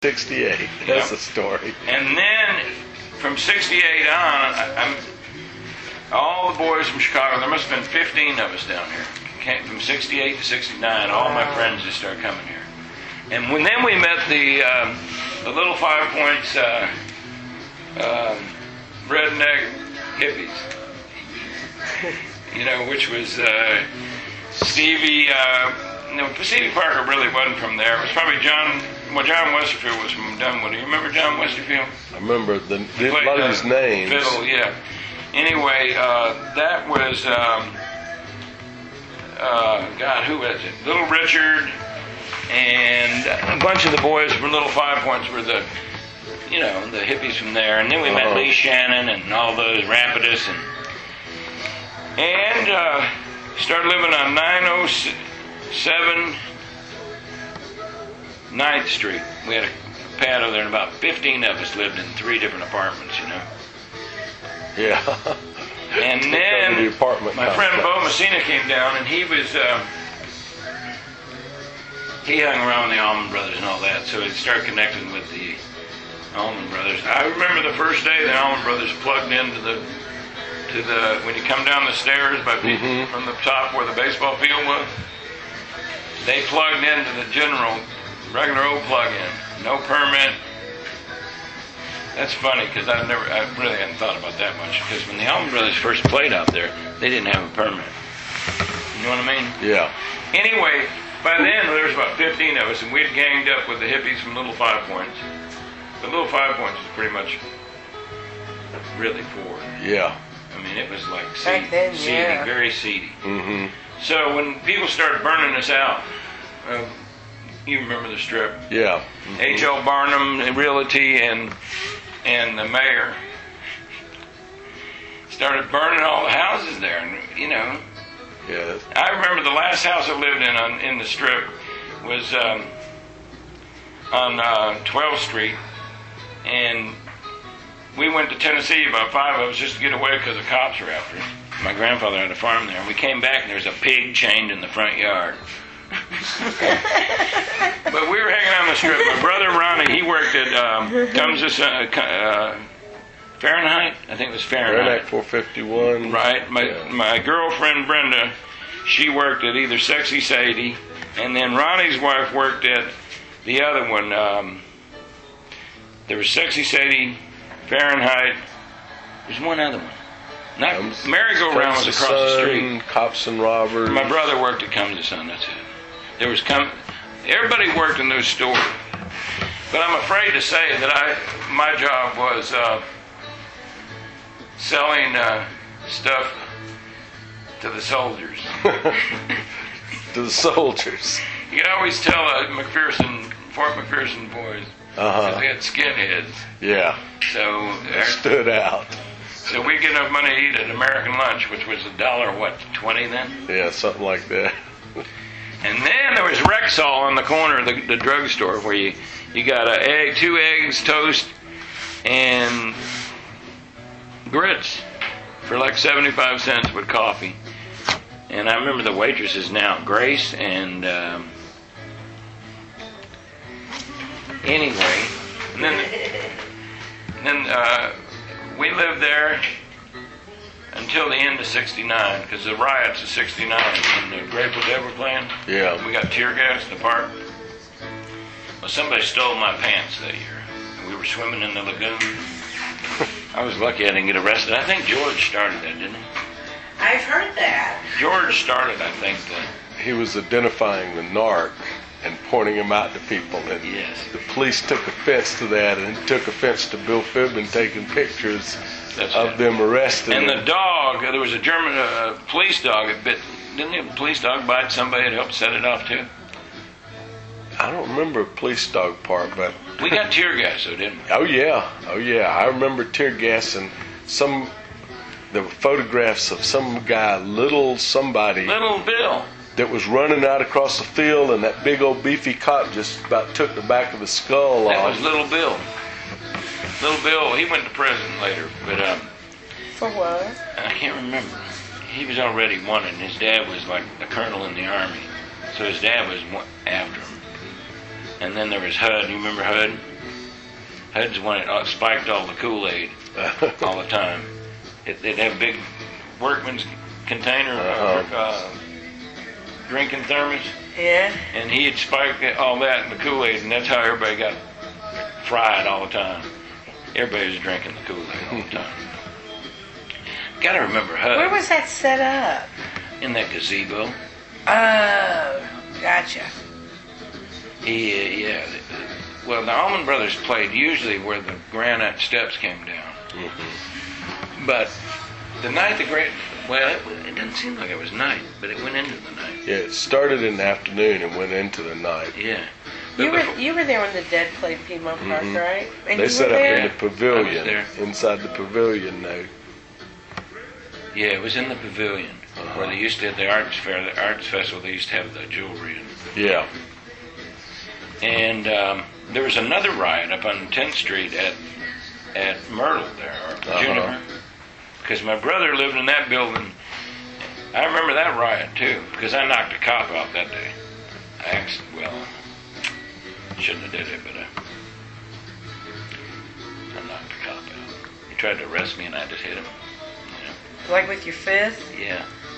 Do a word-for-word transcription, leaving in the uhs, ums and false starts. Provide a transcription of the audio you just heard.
sixty-eight. That's the story. And then from sixty-eight on, I, I'm all the boys from Chicago. There must have been fifteen of us down here. Came from sixty-eight to sixty-nine. All my friends just started coming here. And when then we met the um, the Little Five Points uh, uh, redneck hippies. You know, which was uh, Stevie. Uh, no, Stevie Parker really wasn't from there. It was probably John. Well, John Westerfield was from Dunwoody. You remember John Westerfield? I remember the, the Played, a lot of uh, his names. Fiddle, yeah. Anyway, uh, that was um, uh, God. Who was it? Little Richard and a bunch of the boys from Little Five Points were the, you know, the hippies from there. And then we met Uh-huh. Lee Shannon and all those Rapidus and and uh, started living on nine oh seven ninth Street. We had a pad there, and about fifteen of us lived in three different apartments, you know. Yeah. And Took then over the apartment my friend complex. Bo Messina came down, and he was uh, he hung around with the Allman Brothers and all that, so he started connecting with the Allman Brothers. I remember the first day the Allman Brothers plugged into the to the when you come down the stairs by people Mhm. from the top where the baseball field was. They plugged into the general regular old plug-in, no permit. That's funny because I never, I really hadn't thought about that much. Because when the Allman Brothers first played out there, they didn't have a permit. You know what I mean? Yeah. Anyway, by then there was about fifteen of us, and we'd ganged up with the hippies from Little Five Points. The Little Five Points was pretty much really poor. Yeah. I mean, it was like Back seedy, then, seedy, yeah. very seedy. Mm-hmm. So when people started burning us out, uh, you remember the strip. Yeah. H L Barnum Realty and and the mayor started burning all the houses there, and you know. Yeah. I remember the last house I lived in on in the strip was um, on uh, twelfth Street, and we went to Tennessee, about five of us, just to get away because the cops were after us. My grandfather had a farm there, and we came back, and there was a pig chained in the front yard. But we were hanging out on the strip. My brother Ronnie, he worked at um, comes this, uh, uh, Fahrenheit. I think it was Fahrenheit. Fahrenheit four fifty-one. Right. My Yeah. my girlfriend Brenda, she worked at either Sexy Sadie, and then Ronnie's wife worked at the other one. Um, there was Sexy Sadie, Fahrenheit. There's one other one. Not Um, Merry-Go-Round was Comes across the Sun, street. Cops and Robbers. My brother worked at Comes the Sun. That's it. There was come. Everybody worked in those stores, but I'm afraid to say that I my job was uh, selling uh, stuff to the soldiers. To the soldiers. You can always tell uh, McPherson, Fort McPherson boys, Uh-huh. because they had skinheads. Yeah. So, It stood out. so we get enough money to eat at American lunch, which was a dollar what twenty then. Yeah, something like that. And then there was Rexall on the corner of the, the drugstore where you, you got a egg, two eggs, toast, and grits for like seventy-five cents with coffee. And I remember the waitresses now, Grace and um, anyway. And then, and then uh, we lived there until the end of sixty-nine, because the riots of sixty-nine, when the Grateful Dead were playing, Yeah. we got tear gas in the park. Well, somebody stole my pants that year, and we were swimming in the lagoon. I was lucky I didn't get arrested. I think George started that, didn't he? I've heard that. George started, I think, the... He was identifying the narc and pointing him out to people. And Yes. the police took offense to that and took offense to Bill Fibben taking pictures That's of it. them arresting And him. the dog, there was a German uh, police dog that bit... Didn't the police dog bite somebody that helped set it off, too? I don't remember a police dog part, but... We got tear gas, though, didn't we? Oh, yeah. Oh, yeah. I remember tear gas and some... There were photographs of some guy, little somebody, Little Bill. that was running out across the field, and that big old beefy cop just about took the back of his skull That off. was Little Bill. Little Bill, he went to prison later, but um, For what? I can't remember. He was already wanted, and his dad was like a colonel in the army. So his dad was wa- after him. And then there was H U D. You remember H U D? Hud's one that uh, spiked all the Kool-Aid all the time. It, they'd have big workman's container uh, Uh-huh. uh, drinking thermos, Yeah. and he'd spike all that in the Kool-Aid, and that's how everybody got fried all the time. Everybody was drinking the Kool-Aid all the time. Got to remember Hud. Where was that set up? In that gazebo. Oh, gotcha. Yeah, yeah. Well, the Allman Brothers played usually where the granite steps came down. Mm-hmm. But the night the great, well, it, it didn't seem like it was night, but it went into the night. Yeah, it started in the afternoon and went into the night. Yeah. But You were before- you were there when the Dead played Piedmont Park, Mhm. right? And They you set were up there? in the pavilion, I was there. inside the pavilion now. yeah, it was in the pavilion Uh-huh. where they used to have the arts fair, the arts festival. They used to have the jewelry, and, Yeah. and um, there was another riot up on tenth Street at at Myrtle there, or Uh-huh. Juniper, because my brother lived in that building. I remember that riot too, because I knocked a cop out that day. I actually, well, shouldn't have did it, but I, I knocked the cop out. He tried to arrest me, and I just hit him. Like with your fist? Yeah.